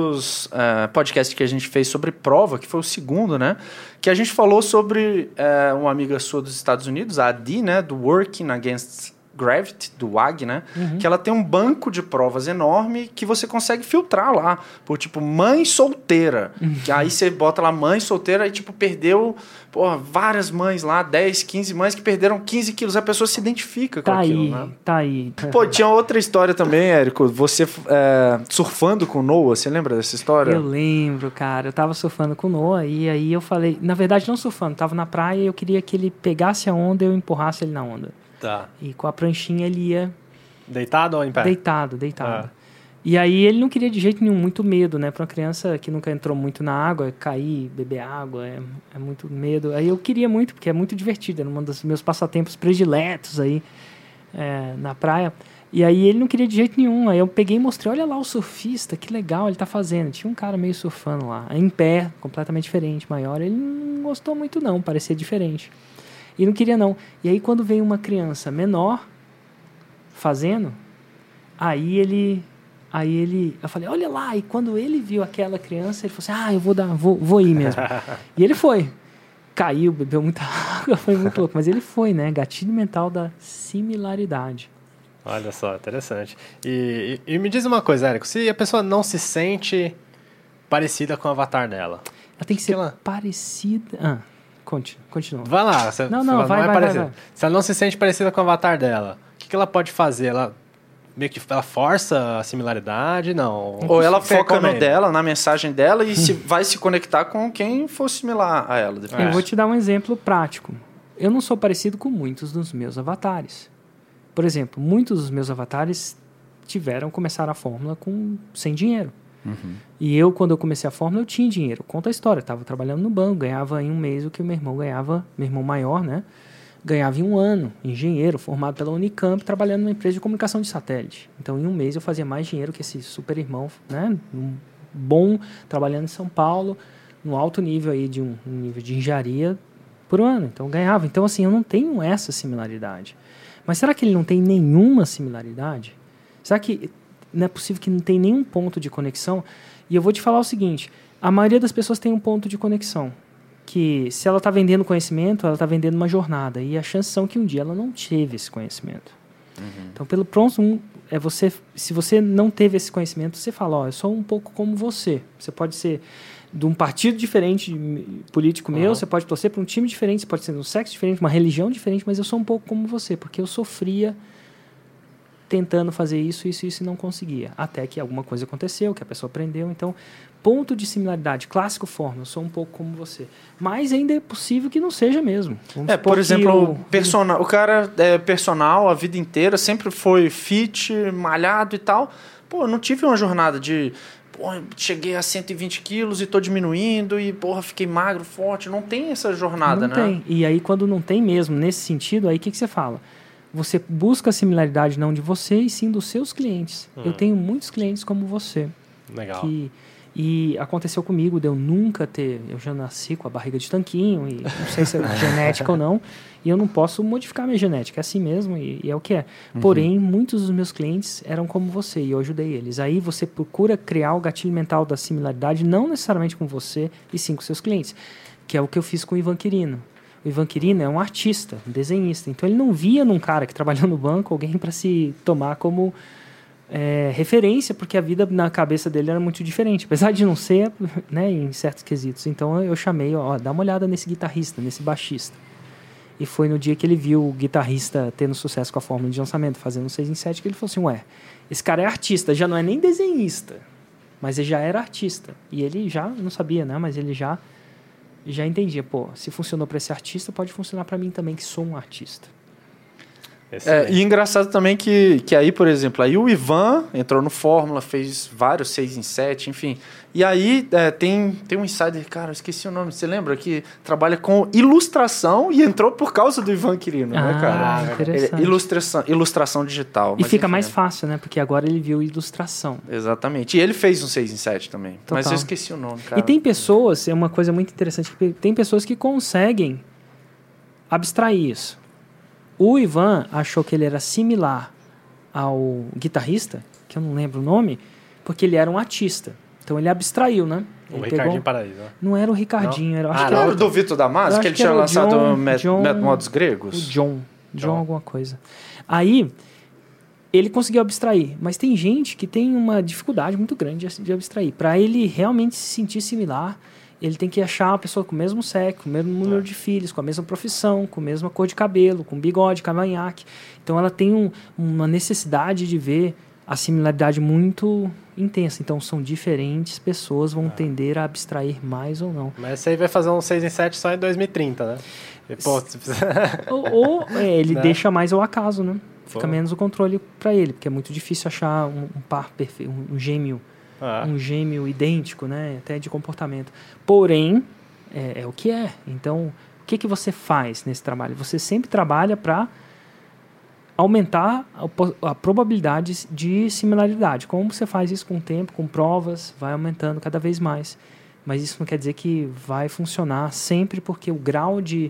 podcasts que a gente fez sobre prova, que foi o segundo, né? Que a gente falou sobre uma amiga sua dos Estados Unidos, a Adi, né? Do Working Against Gravity, do WAG, né? Que ela tem um banco de provas enorme que você consegue filtrar lá. Por, tipo, mãe solteira. Que aí você bota lá mãe solteira e, tipo, perdeu várias mães lá, 10, 15 mães que perderam 15 quilos. A pessoa se identifica com aquilo, né? Tá aí. Pô, tinha outra história também, Érico. Você surfando com o Noah, você lembra dessa história? Eu lembro, cara. Eu tava surfando com o Noah e aí eu falei... Na verdade, não surfando. Tava na praia e eu queria que ele pegasse a onda e eu empurrasse ele na onda. Tá. E com a pranchinha ele ia... Deitado ou em pé? Deitado. E aí ele não queria de jeito nenhum, muito medo, né? Para uma criança que nunca entrou muito na água, cair, beber água, é muito medo. Aí eu queria muito, porque é muito divertido, era um dos meus passatempos prediletos aí na praia. E aí ele não queria de jeito nenhum. Aí eu peguei e mostrei, olha lá o surfista, que legal ele tá fazendo. Tinha um cara meio surfando lá, em pé, completamente diferente, maior. Ele não gostou muito não, parecia diferente. E não queria não. E aí quando veio uma criança menor fazendo, aí ele... eu falei, olha lá. E quando ele viu aquela criança, ele falou assim, vou ir mesmo. E ele foi. Caiu, bebeu muita água, foi muito louco. Mas ele foi, né? Gatilho mental da similaridade. Olha só, interessante. E me diz uma coisa, Érico, se a pessoa não se sente parecida com o avatar dela... Ela tem que ser parecida... Continua. Vai lá. Vai. Se ela não se sente parecida com o avatar dela, o que ela pode fazer? Ela força a similaridade? Não. Ou ela foca no dela, na mensagem dela e vai se conectar com quem for similar a ela. Eu vou te dar um exemplo prático. Eu não sou parecido com muitos dos meus avatares. Por exemplo, muitos dos meus avatares começaram a fórmula sem dinheiro. E quando eu comecei a fórmula, eu tinha dinheiro. Conta a história. Estava trabalhando no banco, ganhava em um mês o que o meu irmão ganhava, meu irmão maior, né? Ganhava em um ano, engenheiro, formado pela Unicamp, trabalhando numa empresa de comunicação de satélite. Então, em um mês, eu fazia mais dinheiro que esse super irmão, né? Bom, trabalhando em São Paulo, no alto nível aí de um nível de engenharia por ano. Então, eu ganhava. Então, assim, eu não tenho essa similaridade. Mas será que ele não tem nenhuma similaridade? Será que não é possível que não tem nenhum ponto de conexão? E eu vou te falar o seguinte, a maioria das pessoas tem um ponto de conexão, que se ela está vendendo conhecimento, ela está vendendo uma jornada, e a chance são que um dia ela não teve esse conhecimento. Então, pelo pronto, se você não teve esse conhecimento, você fala, eu sou um pouco como você. Você pode ser de um partido diferente político meu, você pode torcer para um time diferente, você pode ser de um sexo diferente, uma religião diferente, mas eu sou um pouco como você, porque eu sofria tentando fazer isso e não conseguia. Até que alguma coisa aconteceu, que a pessoa aprendeu. Então, ponto de similaridade, clássico forma, eu sou um pouco como você. Mas ainda é possível que não seja mesmo. Por exemplo, o cara é personal a vida inteira, sempre foi fit, malhado e tal. Pô, eu não tive uma jornada de... cheguei a 120 quilos e estou diminuindo e, fiquei magro, forte. Não tem essa jornada, né? Não tem. E aí, quando não tem mesmo, nesse sentido, aí o que você fala? Você busca a similaridade não de você, e sim dos seus clientes. Eu tenho muitos clientes como você. Legal. E aconteceu comigo de eu nunca ter... Eu já nasci com a barriga de tanquinho, e não sei se é genética ou não, e eu não posso modificar minha genética. É assim mesmo, e é o que é. Porém, muitos dos meus clientes eram como você, e eu ajudei eles. Aí você procura criar o gatilho mental da similaridade, não necessariamente com você, e sim com seus clientes. Que é o que eu fiz com o Ivan Querino. O Ivan Querino é um artista, um desenhista. Então, ele não via num cara que trabalhou no banco alguém para se tomar como referência, porque a vida na cabeça dele era muito diferente. Apesar de não ser, né, em certos quesitos. Então, eu chamei, dá uma olhada nesse guitarrista, nesse baixista. E foi no dia que ele viu o guitarrista tendo sucesso com a fórmula de lançamento, fazendo um 6 em 7, que ele falou assim, ué, esse cara é artista, já não é nem desenhista, mas ele já era artista. E ele já, não sabia, né, mas ele já entendia, pô, se funcionou para esse artista, pode funcionar para mim também, que sou um artista. E engraçado também que aí, por exemplo, aí o Ivan entrou no Fórmula, fez vários 6 em 7, enfim. E aí tem um insider, cara, eu esqueci o nome, você lembra? Que trabalha com ilustração e entrou por causa do Ivan Quirino, né, cara? Interessante. Ilustração digital. E fica mais fácil, né? Porque agora ele viu ilustração. Exatamente. E ele fez um 6 em 7 também. Total. Mas eu esqueci o nome, cara. E tem pessoas, é uma coisa muito interessante, tem pessoas que conseguem abstrair isso. O Ivan achou que ele era similar ao guitarrista, que eu não lembro o nome, porque ele era um artista. Então ele abstraiu, né? O Ricardinho Paraíso. Não era o Ricardinho, era, acho que era era o do Vitor Damasio, que ele tinha lançado Métodos Gregos? O John alguma coisa. Aí, ele conseguiu abstrair, mas tem gente que tem uma dificuldade muito grande de abstrair. Para ele realmente se sentir similar, ele tem que achar uma pessoa com o mesmo sexo, com o mesmo número de filhos, com a mesma profissão, com a mesma cor de cabelo, com bigode, cavanhaque. Então ela tem uma necessidade de ver a similaridade muito intensa. Então são diferentes pessoas, vão tender a abstrair mais ou não. Mas você aí vai fazer um 6 em 7 só em 2030, né? E, pô, ele né? deixa mais ao acaso, né? Fica Pô. menos o controle para ele, porque é muito difícil achar um par perfeito, um gêmeo. Um gêmeo idêntico, né? Até de comportamento. Porém, é o que é. Então, o que você faz nesse trabalho? Você sempre trabalha para aumentar a probabilidade de similaridade. Como você faz isso com o tempo, com provas, vai aumentando cada vez mais. Mas isso não quer dizer que vai funcionar sempre, porque o grau de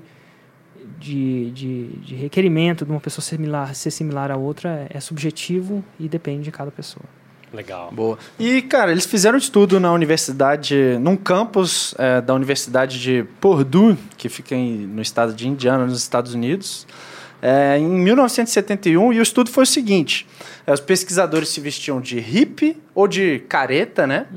requerimento de uma pessoa ser similar a outra é subjetivo e depende de cada pessoa. Legal. Boa. E, cara, eles fizeram um estudo na universidade, num campus da Universidade de Purdue, que fica no estado de Indiana, nos Estados Unidos, em 1971, e o estudo foi o seguinte: os pesquisadores se vestiam de hippie ou de careta, né?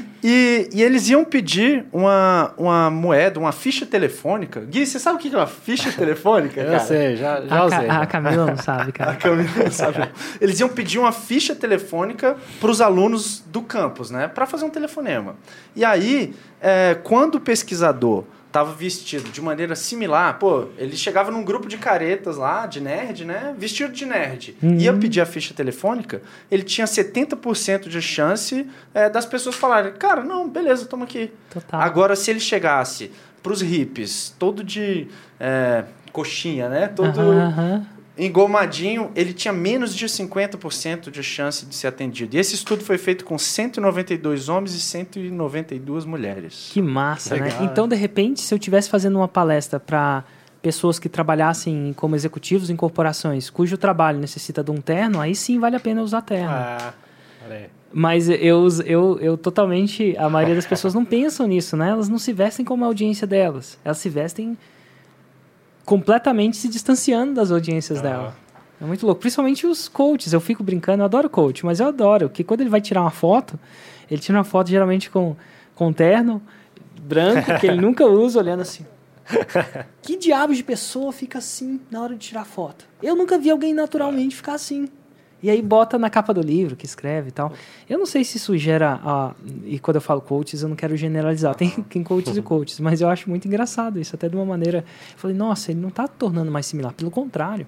E eles iam pedir uma moeda, uma ficha telefônica. Gui, você sabe o que é uma ficha telefônica, cara? Eu sei, já usei. A Camila não sabe, cara. A Camila não sabe. Eles iam pedir uma ficha telefônica para os alunos do campus, né? Para fazer um telefonema. E aí, quando o pesquisador estava vestido de maneira similar, pô, ele chegava num grupo de caretas lá, de nerd, né? Vestido de nerd. Ia pedir a ficha telefônica, ele tinha 70% de chance das pessoas falarem, cara, não, beleza, toma aqui. Total. Agora, se ele chegasse pros hippies, todo de coxinha, né? Todo engomadinho, ele tinha menos de 50% de chance de ser atendido. E esse estudo foi feito com 192 homens e 192 mulheres. Que massa, Legal, né? Então, de repente, se eu estivesse fazendo uma palestra para pessoas que trabalhassem como executivos em corporações, cujo trabalho necessita de um terno, aí sim vale a pena usar terno. Olha aí. Mas eu totalmente... A maioria das pessoas não pensam nisso, né? Elas não se vestem como a audiência delas. Elas se vestem completamente se distanciando das audiências dela. É muito louco. Principalmente os coaches. Eu fico brincando, eu adoro coach, mas eu adoro que quando ele vai tirar uma foto, ele tira uma foto geralmente com um terno branco, que ele nunca usa, olhando assim. Que diabo de pessoa fica assim na hora de tirar foto? Eu nunca vi alguém naturalmente ficar assim. E aí bota na capa do livro, que escreve e tal. Eu não sei se isso gera... e quando eu falo coaches, eu não quero generalizar. Tem coaches e coaches, mas eu acho muito engraçado isso. Até de uma maneira... Eu falei, nossa, ele não está tornando mais similar. Pelo contrário.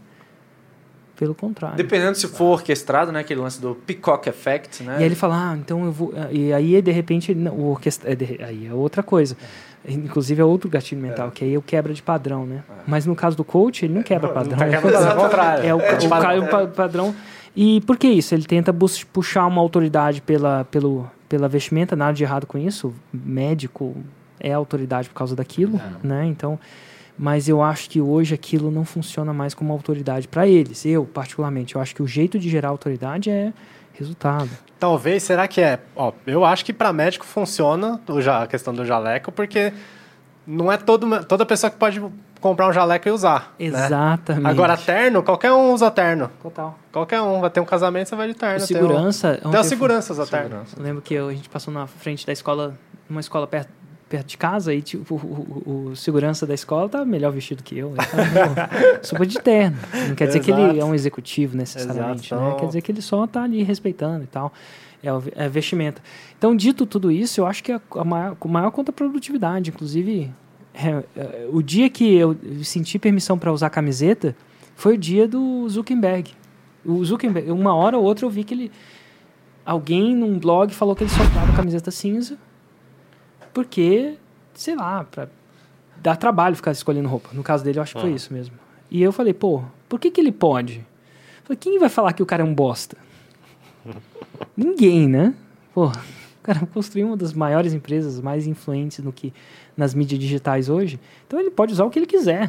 Dependendo se for orquestrado, né? Aquele lance do Peacock Effect, né? E aí ele fala, então eu vou... E aí, de repente, aí é outra coisa. Inclusive, é outro gatilho mental, que aí é o quebra de padrão, né? Mas no caso do coach, ele não quebra padrão. Não quebra o contrário. É o padrão... E por que isso? Ele tenta puxar uma autoridade pela vestimenta, nada de errado com isso. Médico é autoridade por causa daquilo, né? Então, mas eu acho que hoje aquilo não funciona mais como autoridade para eles. Eu, particularmente, eu acho que o jeito de gerar autoridade é resultado. Talvez, será que eu acho que para médico funciona a questão do jaleco, porque não é toda pessoa que pode comprar um jaleco e usar. Exatamente. Né? Agora, terno, qualquer um usa terno. Total. Qualquer um. Vai ter um casamento, você vai de terno. Segurança. Tem a segurança usa terno. Eu lembro que a gente passou na frente da escola, uma escola perto perto de casa, e tipo, o segurança da escola tá melhor vestido que eu. Então, super de terno. Não quer dizer que ele é um executivo necessariamente, né? Quer dizer que ele só tá ali respeitando e tal. É vestimenta. Então, dito tudo isso, eu acho que a maior contraprodutividade, inclusive, o dia que eu senti permissão para usar camiseta foi o dia do Zuckerberg. O Zuckerberg, uma hora ou outra eu vi que alguém num blog falou que ele só usava camiseta cinza porque, sei lá, pra dar trabalho ficar escolhendo roupa. No caso dele, eu acho que foi isso mesmo. E eu falei, pô, por que ele pode? Eu falei, quem vai falar que o cara é um bosta? Ninguém, né? Pô, o cara construiu uma das maiores empresas mais influentes nas mídias digitais hoje. Então ele pode usar o que ele quiser.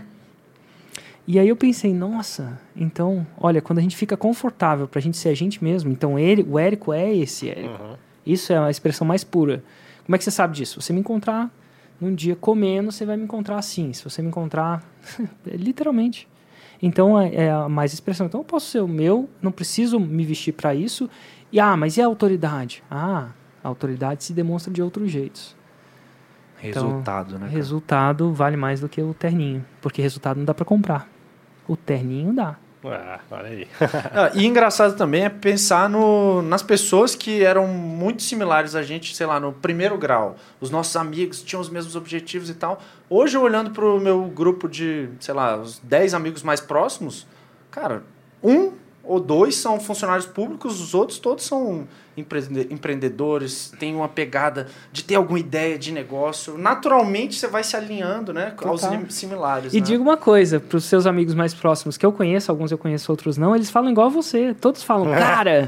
E aí eu pensei, nossa, então, olha, quando a gente fica confortável pra gente ser a gente mesmo, então o Érico é esse Érico. Isso é a expressão mais pura. Como é que você sabe disso? Você me encontrar num dia comendo, você vai me encontrar assim. Se você me encontrar, literalmente. Então é a mais expressão. Então eu posso ser o meu, não preciso me vestir para isso. Mas e a autoridade? A autoridade se demonstra de outros jeitos. Resultado, então, né? Resultado vale mais do que o terninho, porque resultado não dá para comprar. O terninho dá. Olha aí. E engraçado também é pensar nas pessoas que eram muito similares a gente, sei lá, no primeiro grau. Os nossos amigos tinham os mesmos objetivos e tal. Hoje, olhando para o meu grupo de, sei lá, os 10 amigos mais próximos, cara, 1 ou 2 são funcionários públicos, os outros todos são empreendedores, têm uma pegada de ter alguma ideia de negócio. Naturalmente, você vai se alinhando, né, aos similares. E né? digo uma coisa, para os seus amigos mais próximos, que eu conheço, alguns eu conheço, outros não, eles falam igual a você. Todos falam, cara...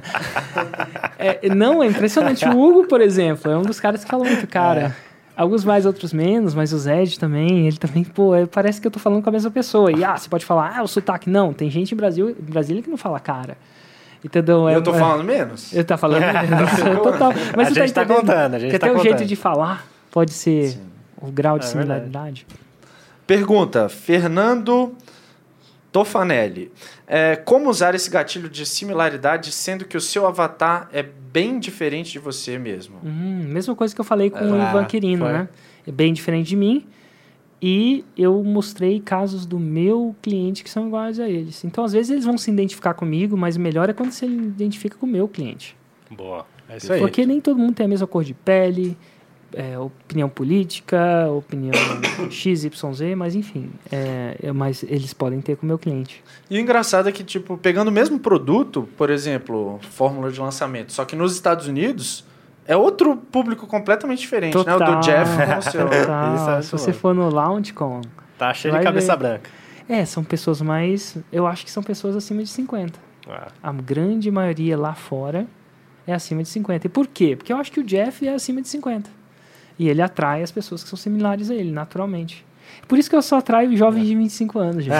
Não, é impressionante. O Hugo, por exemplo, é um dos caras que fala muito, cara... Alguns mais, outros menos, mas o Zed também, ele também, parece que eu tô falando com a mesma pessoa. E, você pode falar, o sotaque. Não, tem gente em Brasília que não fala cara. Entendeu? Eu tô falando menos? Eu tô falando menos. Total. Mas a gente tá contando, a gente porque tá até contando. o jeito de falar pode ser o grau de similaridade. Pergunta, Fernando Tofanelli. Como usar esse gatilho de similaridade, sendo que o seu avatar é bem diferente de você mesmo? Mesma coisa que eu falei com o Ivan Quirino, né? É bem diferente de mim. E eu mostrei casos do meu cliente que são iguais a eles. Então, às vezes, eles vão se identificar comigo, mas o melhor é quando você identifica com o meu cliente. Boa, é isso aí. Porque nem todo mundo tem a mesma cor de pele, opinião política, opinião XYZ, mas enfim, mas eles podem ter com o meu cliente. E o engraçado é que, tipo, pegando o mesmo produto, por exemplo, fórmula de lançamento, só que nos Estados Unidos é outro público completamente diferente, total, né? O do Jeff com o seu. Total. Se você for no LaunchCon... Tá cheio de cabeça branca. São pessoas mais... Eu acho que são pessoas acima de 50. A grande maioria lá fora é acima de 50. E por quê? Porque eu acho que o Jeff é acima de 50. E ele atrai as pessoas que são similares a ele, naturalmente. Por isso que eu só atraio jovens de 25 anos, gente.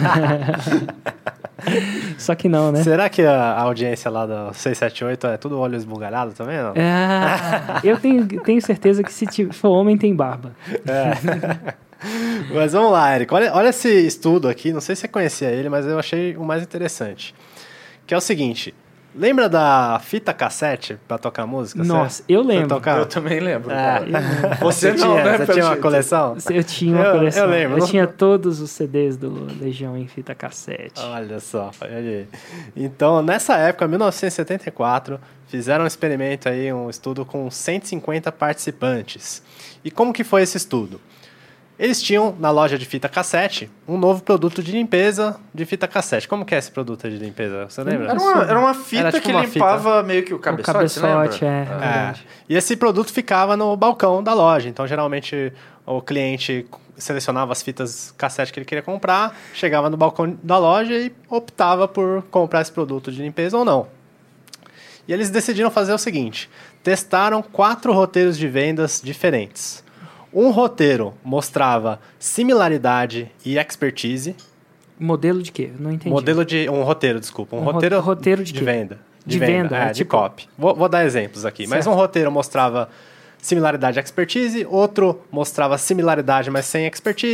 Só que não, né? Será que a audiência lá do 678 é tudo olho esbugalhado também? Não? Eu tenho certeza que se for homem, tem barba. Mas vamos lá, Érico. Olha esse estudo aqui. Não sei se você conhecia ele, mas eu achei o mais interessante. Que é o seguinte... Lembra da fita cassete pra tocar música? Nossa, eu lembro. Eu também lembro. Você não, né? Você tinha uma coleção? Eu tinha uma coleção. Eu lembro. Eu tinha todos os CDs do Legião em fita cassete. Olha só, olha aí. Então, nessa época, 1974, fizeram um experimento aí, um estudo com 150 participantes. E como que foi esse estudo? Eles tinham, na loja de fita cassete, um novo produto de limpeza de fita cassete. Como que é esse produto de limpeza? Você lembra? Era uma fita tipo que limpava meio que o cabeçote, você lembra? E esse produto ficava no balcão da loja. Então, geralmente, o cliente selecionava as fitas cassete que ele queria comprar, chegava no balcão da loja e optava por comprar esse produto de limpeza ou não. E eles decidiram fazer o seguinte. Testaram 4 roteiros de vendas diferentes. Um roteiro mostrava similaridade e expertise. Modelo de quê? Não entendi. Um roteiro de quê? Venda. De venda. De copy. Vou dar exemplos aqui. Certo. Mas um roteiro mostrava similaridade e expertise, outro mostrava similaridade, mas sem expertise,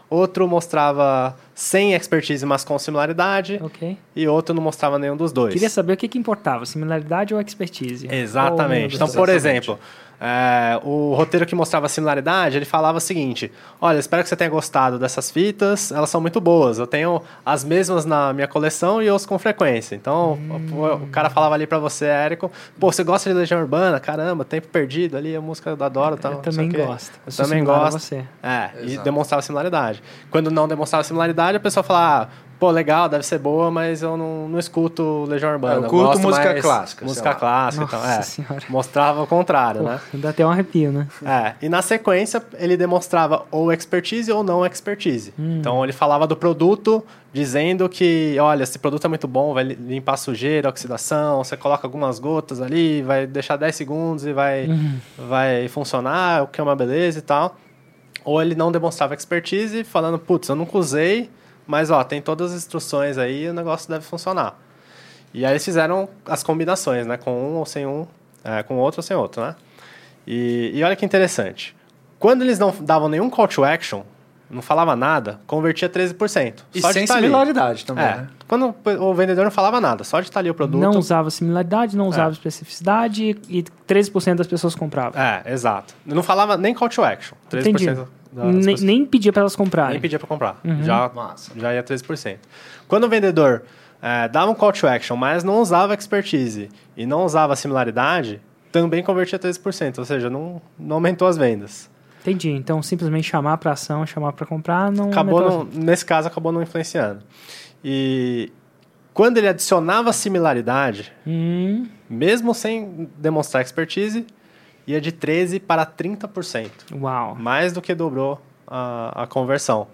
outro mostrava sem expertise, mas com similaridade, Ok. e outro não mostrava nenhum dos dois. Queria saber o que importava, similaridade ou expertise? Exatamente. Então, por exemplo, o roteiro que mostrava similaridade, ele falava o seguinte: olha, espero que você tenha gostado dessas fitas, elas são muito boas. Eu tenho as mesmas na minha coleção e eu ouço com frequência. Então, o cara falava ali pra você, Érico, pô, você gosta de Legião Urbana? Caramba, Tempo Perdido ali, a música da Adoro. Eu também gosto. Eu também gosto. Você. E demonstrava similaridade. Quando não demonstrava similaridade, a pessoa falava, pô, legal, deve ser boa, mas eu não escuto Legião Urbana. Eu curto gosto música mais clássica. Música clássica, Nossa então, Senhora. mostrava o contrário, Pô, né? dá até um arrepio, né? E na sequência, ele demonstrava ou expertise ou não expertise. Então, ele falava do produto, dizendo que, olha, esse produto é muito bom, vai limpar sujeira, oxidação, você coloca algumas gotas ali, vai deixar 10 segundos e vai funcionar, o que é uma beleza e tal. Ou ele não demonstrava expertise, falando, putz, eu nunca usei, mas ó, tem todas as instruções aí e o negócio deve funcionar. E aí eles fizeram as combinações, né? Com um ou sem um, com outro ou sem outro, né? E olha que interessante. Quando eles não davam nenhum call to action, não falava nada, convertia 13%. E só de sem estar ali. similaridade também, né? Quando o vendedor não falava nada, só de estar ali o produto. Não usava similaridade, não usava especificidade e 13% das pessoas compravam. Exato. Não falava nem call to action. 13% Entendi. Nem pedia para elas comprarem. Nem pedia para comprar. Massa. Já ia 13%. Quando o vendedor dava um call to action, mas não usava expertise e não usava similaridade, também convertia 13%. Ou seja, não aumentou as vendas. Entendi. Então, simplesmente chamar para ação, chamar para comprar, não... Nesse caso, acabou não influenciando. E quando ele adicionava similaridade, mesmo sem demonstrar expertise, ia de 13% para 30%. Uau. Mais do que dobrou a conversão.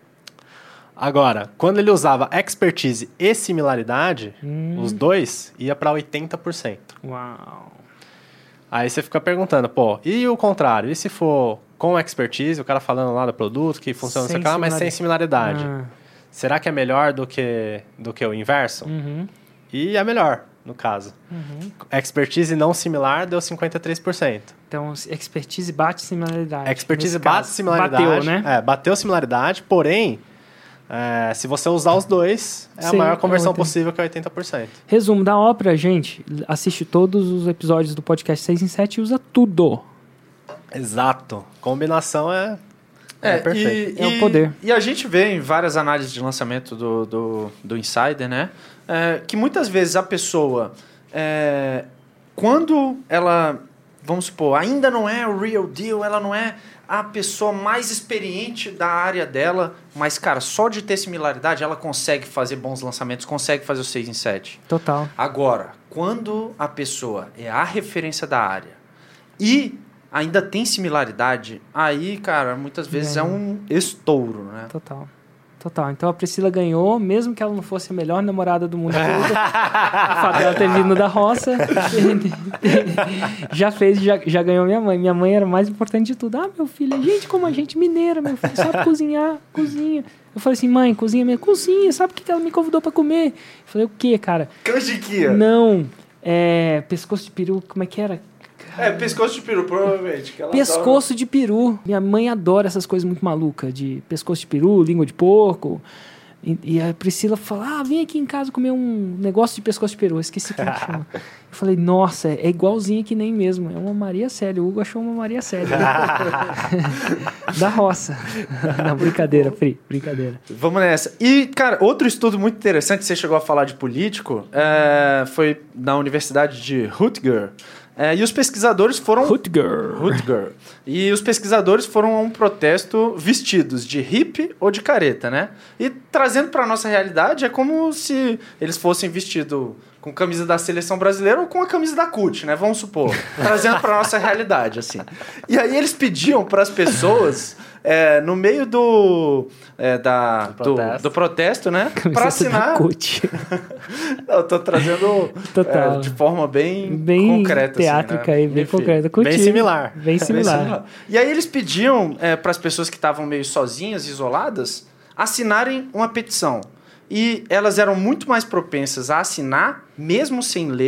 Agora, quando ele usava expertise e similaridade, os dois, ia para 80%. Uau. Aí você fica perguntando, pô, e o contrário? E se for com expertise, o cara falando lá do produto, que funciona, Sem mas sem similaridade? Será que é melhor do que o inverso? E é melhor, no caso. Expertise não similar deu 53%. Então, expertise bate similaridade. Expertise bate similaridade. Bateu, né? Bateu similaridade, porém, se você usar os dois, a maior conversão possível, que é 80%. Resumo da ópera, gente, assiste todos os episódios do podcast 6 em 7 e usa tudo. Exato. Combinação é perfeito. É o poder. E a gente vê em várias análises de lançamento do Insider, né? Que muitas vezes a pessoa, quando ela, vamos supor, ainda não é o real deal, ela não é a pessoa mais experiente da área dela, mas, cara, só de ter similaridade, ela consegue fazer bons lançamentos, consegue fazer o 6 em 7. Total. Agora, quando a pessoa é a referência da área e ainda tem similaridade, aí, cara, muitas vezes é um estouro, né? Total. Então a Priscila ganhou, mesmo que ela não fosse a melhor namorada do mundo todo. O fato dela ter vindo da roça já ganhou minha mãe. Minha mãe era mais importante de tudo. Meu filho, gente como a gente mineira, meu filho, sabe cozinhar, cozinha. Eu falei assim, mãe, cozinha, sabe o que ela me convidou pra comer? Eu falei, o quê, cara? Canjiquinha. Não, pescoço de peru, como é que era? Pescoço de peru, provavelmente. Pescoço de peru. Minha mãe adora essas coisas muito malucas, de pescoço de peru, língua de porco. E a Priscila fala, vem aqui em casa comer um negócio de pescoço de peru. Eu esqueci como chama. Eu falei, nossa, é igualzinho que nem mesmo. É uma Maria Célia. O Hugo achou uma Maria Célia. Da roça. Não, brincadeira, Pri, brincadeira. Vamos nessa. E, cara, outro estudo muito interessante, você chegou a falar de político, foi na Universidade de Rutgers. E os pesquisadores foram... Rutgers. E os pesquisadores foram a um protesto vestidos de hippie ou de careta, né? E trazendo para a nossa realidade, é como se eles fossem vestidos com camisa da seleção brasileira ou com a camisa da CUT, né? Vamos supor. Trazendo para a nossa realidade, assim. E aí eles pediam para as pessoas... no meio do protesto, né? Para assinar. Eu tô trazendo de forma bem concreta, teátrica, assim, né? bem concreta. Bem similar. Bem similar. E aí eles pediam para as pessoas que estavam meio sozinhas, isoladas, assinarem uma petição. E elas eram muito mais propensas a assinar, mesmo sem ler,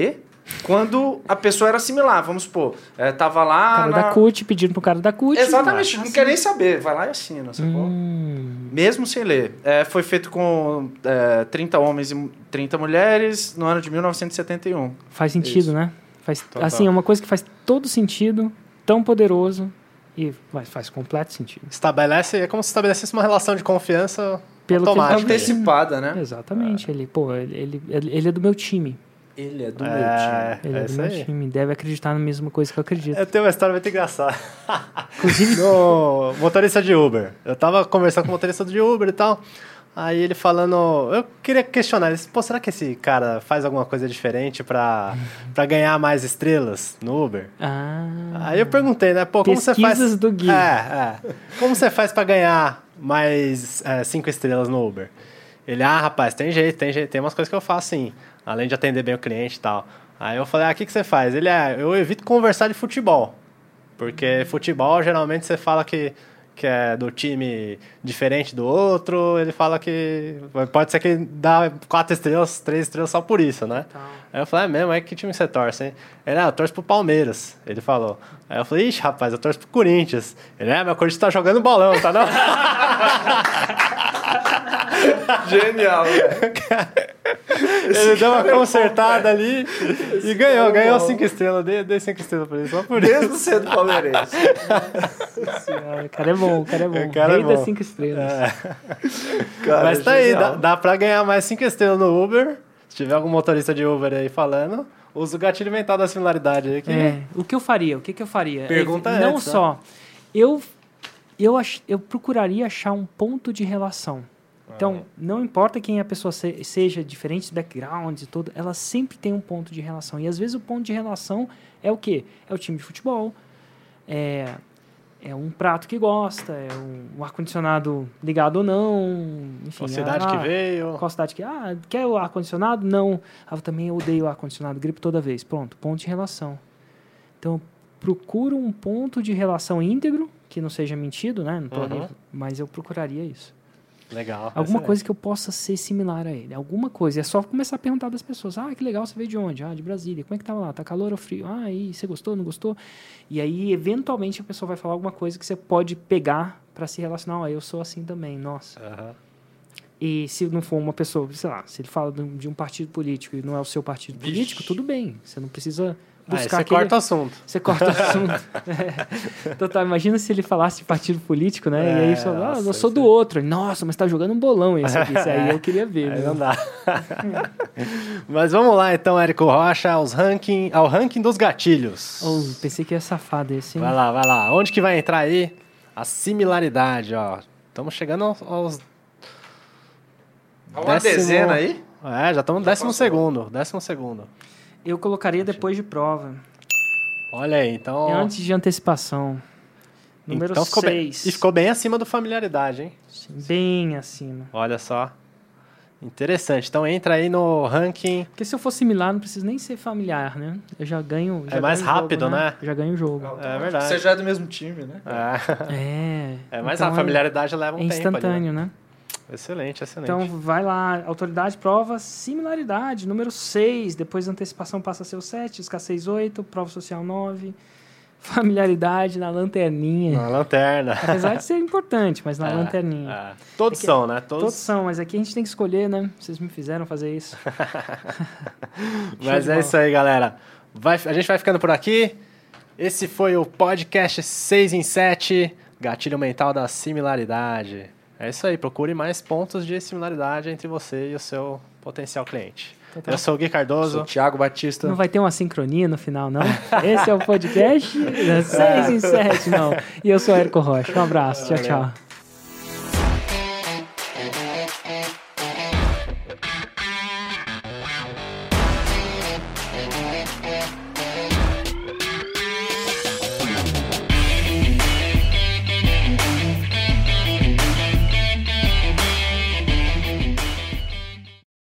quando a pessoa era similar. Vamos supor, tava lá... Cara da CUT, pedindo pro cara da CUT. Exatamente, não quer nem saber. Vai lá e assina, sacou? Mesmo sem ler. Foi feito com 30 homens e 30 mulheres no ano de 1971. Faz sentido, né? Assim, é uma coisa que faz todo sentido, tão poderoso, e faz completo sentido. É como se estabelecesse uma relação de confiança pelo automática. Antecipada, né? Exatamente. Ele é do meu time. Ele é do meu time. Ele é do meu time. Deve acreditar na mesma coisa que eu acredito. Eu tenho uma história muito engraçada. Inclusive... No motorista de Uber. Eu tava conversando com o motorista de Uber e tal. Aí ele falando... Eu queria questionar ele. Pô, será que esse cara faz alguma coisa diferente pra ganhar mais estrelas no Uber? Aí eu perguntei, né? Pô, como você faz... Pesquisas do Gui. Como você faz pra ganhar mais 5 estrelas no Uber? Ele, rapaz, tem jeito. Tem umas coisas que eu faço, sim. Além de atender bem o cliente e tal. Aí eu falei, o que você faz? Ele, eu evito conversar de futebol. Porque futebol, geralmente, você fala que é do time diferente do outro. Ele fala que pode ser que dá 4 estrelas, 3 estrelas só por isso, né? Tá. Aí eu falei, mesmo? Aí que time você torce, hein? Ele, eu torço pro Palmeiras. Ele falou. Aí eu falei, ixi, rapaz, eu torço pro Corinthians. Ele, meu Corinthians tá jogando bolão, tá não? Genial, velho. Ele deu uma consertada ali e ganhou 5 estrelas. Dei 5 estrelas pra ele, só por isso. Mesmo sendo palmeirense. O cara é bom. Rei das 5 estrelas. Cara, mas tá aí, dá pra ganhar mais 5 estrelas no Uber. Se tiver algum motorista de Uber aí falando, usa o gatilho mental da similaridade aí. O que eu faria? Pergunta antes, não só. Eu procuraria achar um ponto de relação. Então, não importa quem a pessoa seja, diferentes backgrounds e tudo, ela sempre tem um ponto de relação. E às vezes o ponto de relação é o quê? É o time de futebol, é um prato que gosta, é um ar-condicionado ligado ou não, enfim. Qual cidade que veio. Qual cidade que... quer o ar-condicionado? Não. Eu também odeio o ar-condicionado, gripo toda vez. Pronto, ponto de relação. Então, procuro um ponto de relação íntegro, que não seja mentido, né? Não tô ali, mas eu procuraria isso. Legal. Alguma coisa que eu possa ser similar a ele. Alguma coisa. É só começar a perguntar das pessoas. Que legal, você veio de onde? De Brasília. Como é que tava lá? Tá calor ou frio? E você gostou, não gostou? E aí, eventualmente, a pessoa vai falar alguma coisa que você pode pegar para se relacionar. Eu sou assim também, nossa. E se não for uma pessoa, sei lá, se ele fala de um partido político e não é o seu partido político, tudo bem. Você não precisa... Você corta o assunto. Você corta o assunto. Total, imagina se ele falasse de partido político, né? E aí ele falou, eu sou do outro. Nossa, mas tá jogando um bolão esse aqui. Isso aí eu queria ver. Aí não dá. Mas vvamos lá então, Érico Rocha, ao ranking dos gatilhos. Pensei que ia safar desse, hein? Vai lá. Onde que vai entrar aí a similaridade, ó? Estamos chegando aos... Uma dezena aí? Já estamos no 12º. Eu colocaria depois de prova. Olha aí, então... Antes de antecipação. Número 6. E ficou bem acima do familiaridade, hein? Sim, bem acima. Olha só. Interessante. Então entra aí no ranking... Porque se eu for similar, não preciso nem ser familiar, né? Eu já ganho... É mais rápido, jogo, né? Eu já ganho o jogo. É verdade. Você já é do mesmo time, né? Mas então a familiaridade leva um tempo. É instantâneo, ali, né? Excelente. Então, vai lá, autoridade, prova, similaridade, número 6, depois antecipação passa a ser o 7, escassez 8, prova social 9, familiaridade na lanterninha. Na lanterna. Apesar de ser importante, mas na lanterninha. Todos são, né? Todos são, mas aqui a gente tem que escolher, né? Vocês me fizeram fazer isso. Mas é isso aí, galera. A gente vai ficando por aqui. Esse foi o podcast 6 em 7, Gatilho Mental da Similaridade. É isso aí, procure mais pontos de similaridade entre você e o seu potencial cliente. Eu sou o Gui Cardoso. Sou o Thiago Batista. Não vai ter uma sincronia no final, não? Esse é o podcast 6 em 7, não. E eu sou o Érico Rocha. Um abraço. Tchau, tchau.